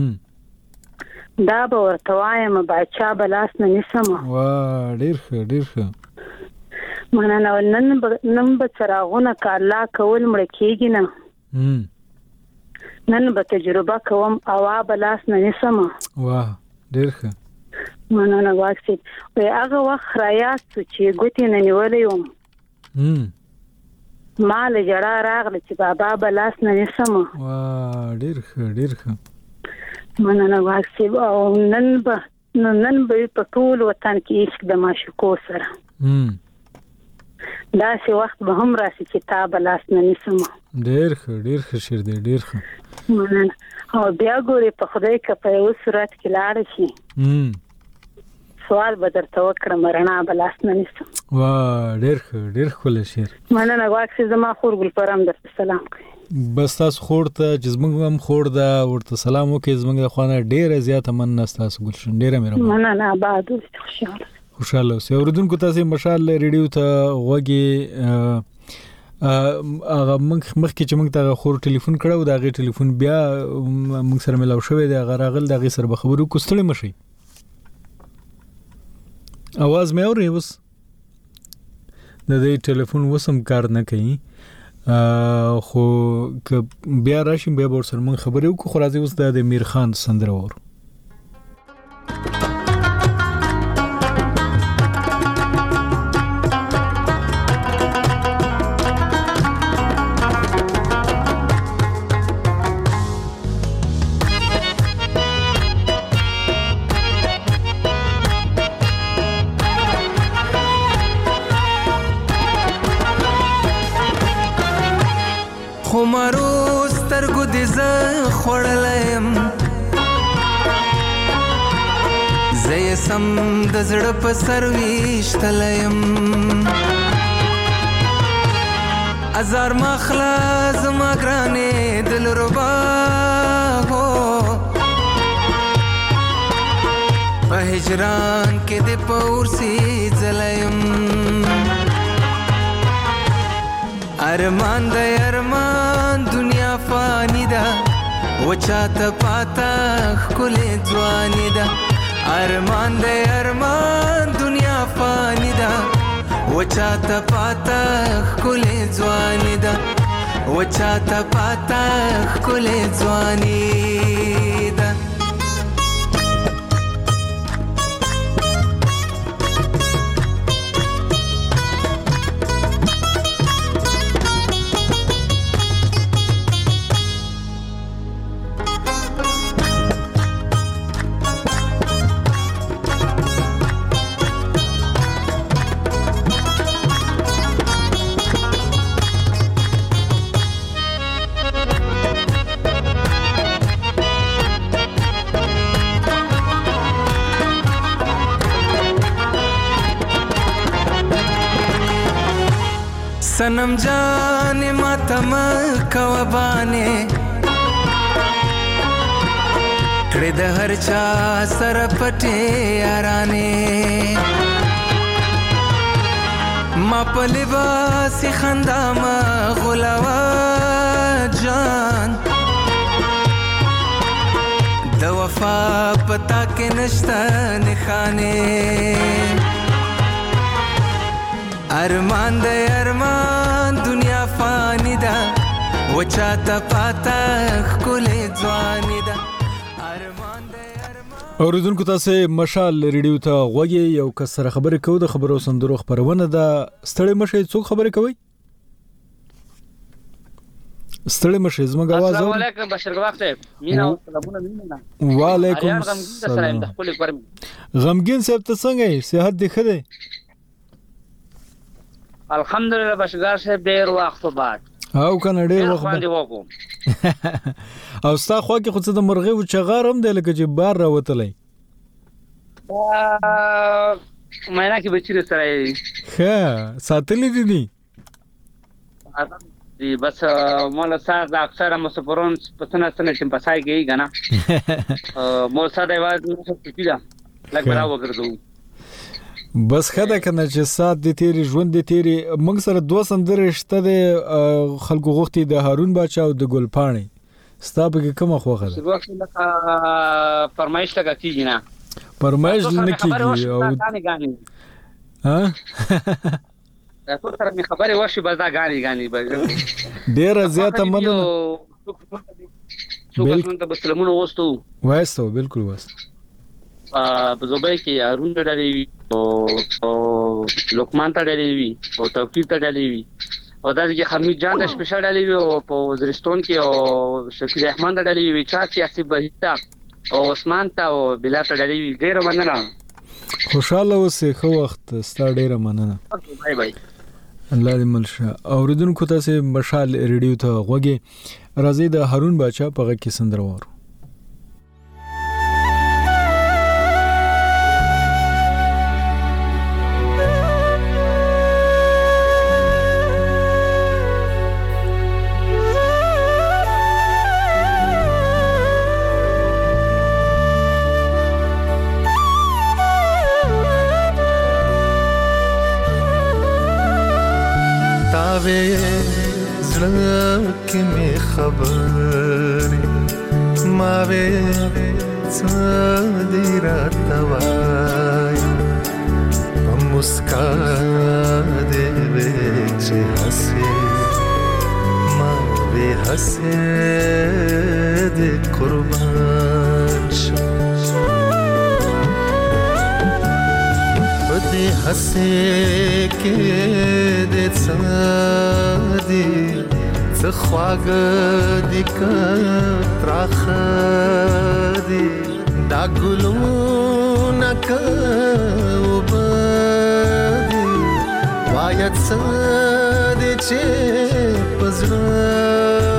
دا به ورته وایم باچا به لاس نه سما وا ډېر ښه مننه نن به څراغونه که الله کول مړه کېږي نه نن به تجربه کوم اوا به لاس نه سما وا ډېر ښه مننه واکسي وای هغه وخت راياست چې ګوتې نه نیولې وم مال جړه راغله چې بابا بلاس نه سما وا ډېر ښه مننه واکسي او نن به په ټول وطن کې عشق د معشوقو سره داسې وخت به هم راشي چې تا بلاس نه سما ډېر ښه شعر دی ډېر ښه مننه او بیا ګوري په خدای که په یو صورت کې لاړ شي سوال به درته وکړم رڼا بلاس نه نیسم وا ډېر ښکلی شعر مننه واکسي زما خور ګلپرم درته سلام کوي بس تاسو خور ته چې زموږ هم خور ده ورته سلام وکړئ زموږ د خوانه ډېره زیاته مننه ستاسو ګلشن ډېره مهرباني مننه آباد اوسئ خوشاله اوسئ اوریدونکو تاسو مشال ریډیو ته غوږی هغه مخکې چې موږ ته خور ټلیفون کړو دا غي ټلیفون بیا موږ سره ملاو شوی دی هغه راغل د غي سره خبرو کوستل مشي आवाज مې اوري اوس د دې ټلیفون وسم کار نه کوي خو بیا راشم بیا ور سره مون خبرې وکړو خو راځي اوس د امیر خان سندره ور خمارو سترګو دې زه خوړلیم زه یې سم د زړه په سر ویشتلیم ازار مخلا زما ګرانې دلربا هو په هجران کې دې په ورسي ځلیم ارمان د ارمان دنیا فانی ده وچاته پاته ښکلې ځواني ده ارمان د ارمان دنیا فانی ده وچاته پاته ښکلې ځواني ده وچاته پاته ښکلې ځواني ده सनम जाने मातम कवबाने कड़े द हर चा सर पटे याराने मा पलिवा सी खंदा मा गुलावा जान द वफा पता के नश्ता निखाने ارمان د ارمان دنیا فانی ده وچاته پاته ښکلې ځواني ده اوریدونکو تاسو مشال ریډیو ته غوږی یو کس سره خبرې کوو د خبرو سندرو خبرونه ده ستړي مشه څوک خبرې کوي ستړي مشه زموږ आवाज السلام علیکم بشیر وخت مینا او سلامونه مینا وعلیکم السلام غمگین صاحب ته څنګه یې صحت دې ښه دی الحمدلله بشګار صاحب ډیر وخت بعد او کنه ډیر وخت باندې وکم او ستا خو کې خو څه د مرغې و چغارم دی لکه چې بار راوتلې مېنا کې بچی سره ښه ساتلې دي دی بس مولا ساز اکثر مسافرون پسنه سنه چې پسای گئی غنا مو ساده आवाज نو پیلا لګ برابر وګرځو بس خدا کنه چې سات د تیری ژوند د تیری موږ سره دوه سندرې شته د خلکو غوښتي د هارون باچا او د ګلپاڼي ستابه کې کومه خوخه ده وخت لکه فرمایش لګا کیږي نه فرمایش نه کیږي او ها تاسو سره می خبره وشي بزا غاني ډیر زیاته مننه بالکل ته سلامونه وایستو بالکل وایست په زوبای کې هارون ډېری او لوکمان ته ډېری او توفیق ته ډېری او دا چې حمید جان د سپیشل ډېری او په وزیرستان کې او شکیل احمد ډېری چا چې اسی بهتا او عثمان ته او بلال ته ډېری ډېر مننه خوشاله اوسې خو وخت ستا ډېر مننه بای بای الله دې ملشه اوریدونکو تاسو مشال ریډیو ته غوږی راځي د هارون باچا په غږ کې سندره وورو زړه می خبرې ما وې څه دې راته وایي په مسکا دې وې چې هسې ما وې هسې دې قربان شم په دې هسې کې دې څه دې څه خواږه دي که تراخه دي دا ګلونه که اوبه دي باید څه دې چې په زړه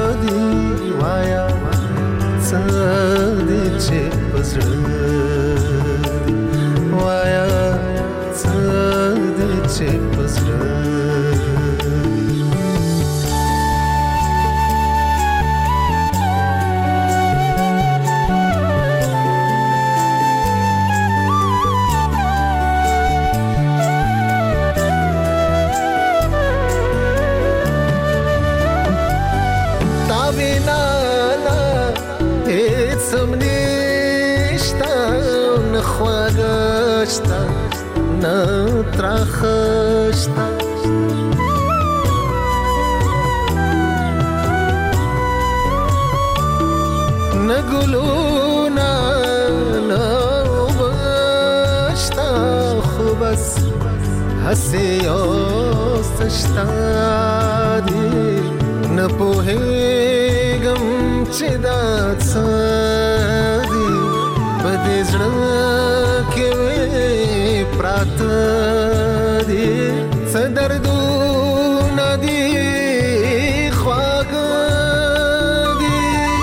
خواگشتا نترخشتا نگلونا نوبشتا خوبس هسی آستشتا دی نپوهیگم چی داد سادی بدی زڑکی وی پرات دی صدردو ندی خواگ دی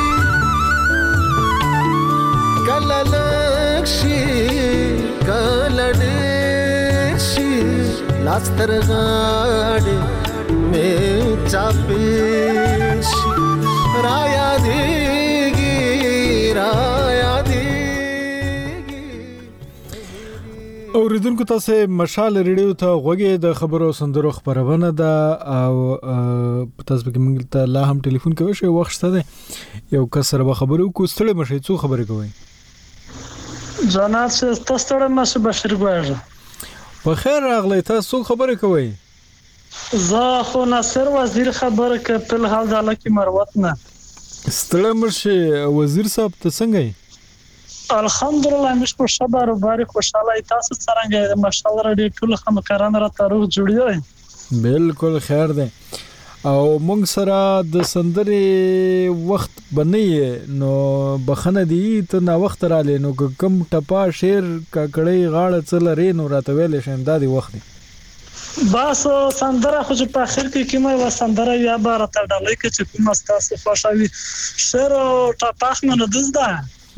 کلا لکشی کلا دیشی لاستر غاڑی میں چاپیشی رایا دیگی رایا دیگی. اوریدونکو تاسو مشال ریډیو ته غوږی د خبرو سندرو خبرونه ده او تاسو به موږ ته لا هم ټلیفون کوي شو وخت شته یو کسر به خبرو کو ستړي مشي څو خبرې کوي جناب تاسو ستړي مشه بشیر ګوره په خیر راغلی تاسو خبرې کوي زه خو ناصر وزیر خبره ک په حال د لکی مروت نه ستړي مشه وزیر صاحب ته څنګه الحمدلله مش په شبر مبارک خوشاله تاسو څنګه ماشاءالله رډي ټول خمکاران را تاروخ جوړیږي بالکل خیر ده او موږ سره د سندرې وخت بنئ نو بخنه دی ته نا وخت را لینو کم ټپا شیر ککړی غاړه چل رینو راته ویل شم دادی وخت بس سندره خو په اخر کې کیمه و سندره یا بار ته ډالۍ کې چې کوم تاسو خوشالي شیر ټپاخ نه دزده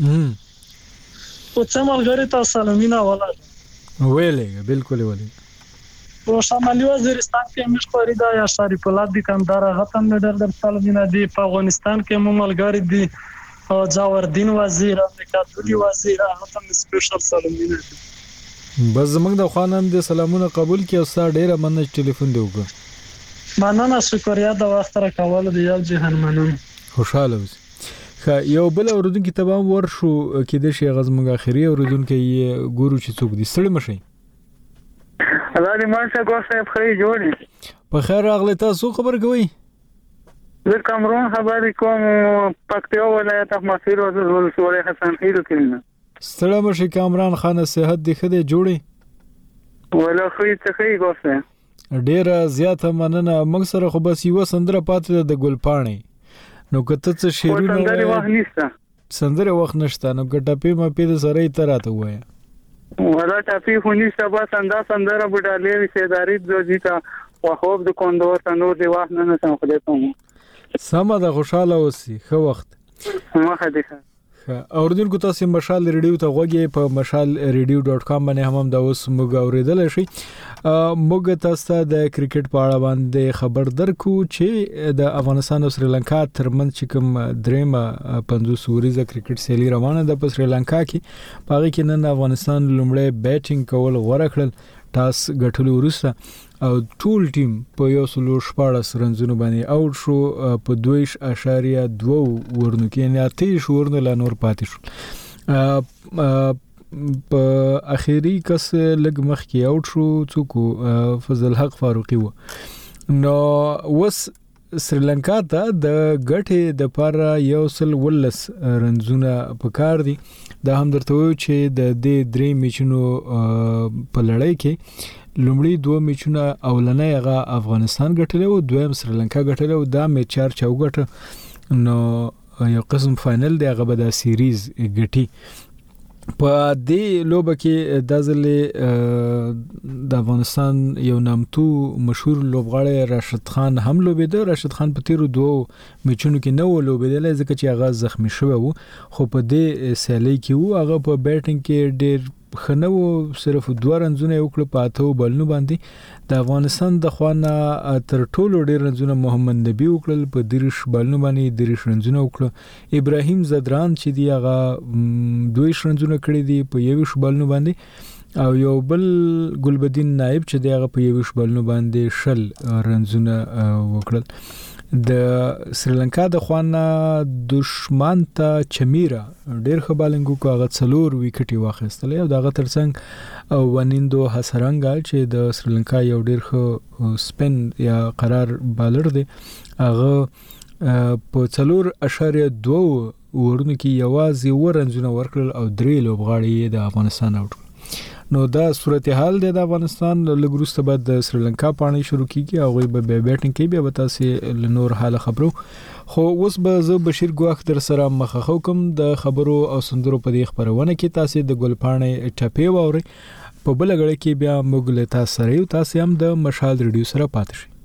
او څمل غری تاسو سلامونه ولا ویلې بالکل ویلې او شمالي وزیرستان کې مش خریدا یا شریف الله د کاندار غتن در سلامونه دی په افغانستان کې مملګری دی او جاوردین وزیر امریکا دولی وزیر غتن سپیشل سلامونه بس زمنګ د خوانم د سلامونه قبول کی او ستا ډیره مننه ټلیفون دی وګ مننه شکریا د وخت را کول دی یو جهان مننه خوشاله اوسئ یو بل اوردونکو ته هم ورشو کې د شي غزمګ اخري اوردونکو یې ګورو چې څوک دي ستړي مشي الله دې مانسه ګوښه خې جوړي په خیر راغلی تاسو خبر کوي زه کامرون خبرې کوم پکتیا ولایت احمدشیر ولسوالۍ حسن خیل کې ستړي مشي کامران خان صحت دې خدای جوړي ولا خې څه خې ګوښه ډیره زیاته مننه موږ سره خو بس یو سندره پاتې د ګلپاڼې نو کته څه شیرونه سندره وخت نشته نو ګټپې ما پیدا سره تراته وای ولا ټاپی خونی سبا سندره بډالې وسیداري دوجیتا او خوب د کوندور تنور دی وخت نه سم خدای ته سم د خوشاله اوسې خو وخت مخه دي اوردونکو تاسو مشال ریډیو ته غوږی په mashalradio.com باندې هم دا اوس موږ اوریدل شي موږ تاسو د کرکټ په اړه باندې خبر درکو چې د افغانستان او سریلانکا ترمنځ کوم درېمه 50 ورځې کرکټ سیالي روانه ده په سریلانکا کې پاره کې نن افغانستان لومړی بیټینګ کول غوړه کړل ټاس ګټلو وروسته او ټول ټیم په 114 رنزونو باندې اوټ شو په 2.2 ورنو کې نه اتې شو ورنو لا نور پاتې شو په اخیری کس لګ مخ کې اوټ شو څوک فضل حق فاروقي و نو وس سریلانکا ته د ګټې د پاره 110 رنزونه پکار دي دا هم درته وایو چې د دې درې میچونو په لړۍ کې لومړی دوه میچونه اولنۍ هغه افغانستان ګټلی او دویم سریلانکا ګټلی او دا میچ 4 ګټه نو یو قسم فائنل دی هغه به د سیریز ګټي په دې لوبه کې د ځلې د افغانستان یو نامتو مشهور لوبغاړی راشد خان هم لوبېده راشد خان په تیرو دوه میچونو کې نو لوبېدل ځکه چې هغه زخمی شوی وو خو په دې سیالي کې وو هغه په بیټینګ کې ډېر خنو صرف 2 رنزونه وکړ پاتو بلنو باندې د افغانستان د خوانه تر ټولو ډیر رنزونه محمد نبی وکړل په 30 بلنو باندې 30 رنزونه وکړ ابراهیم زدران چې دی هغه 2 رنزونه کړی دی په 21 بلنو باندې او یو بل ګلبدین نائب چې دغه په 20 بلنو باندې شل رنزونه وکړل. د سریلانکا د خوانه دشمن ته چمیرا ډیر ښه بالنګ کو هغه 4 وکټي واخیستل او دغه ترڅنګ ونیندو حسرنګا چې د سریلانکا یو ډیر ښه سپین یا قرار بالر دی هغه په 4.2 ورونو کې یوازې ورنځونه ورکړل او 3 لوبغاړي د افغانستان اوټ. نو دا صورتحال د افغانستان لګروسته بعد د سریلانکا پانی شروع کیږي او غوي به بیټینګ کوي بیا تاسو لنور حاله خبرو. خو اوس به زه بشیر ګواخ در سره مخه کوم د خبرو او سندرو په دې خبرونه کې تاسو د ګلپاڼې ټپې ووري په بل غړي کې بیا موږ له تاسو سره یو تاسو هم د مشال ریډیو سره پاتې شئ.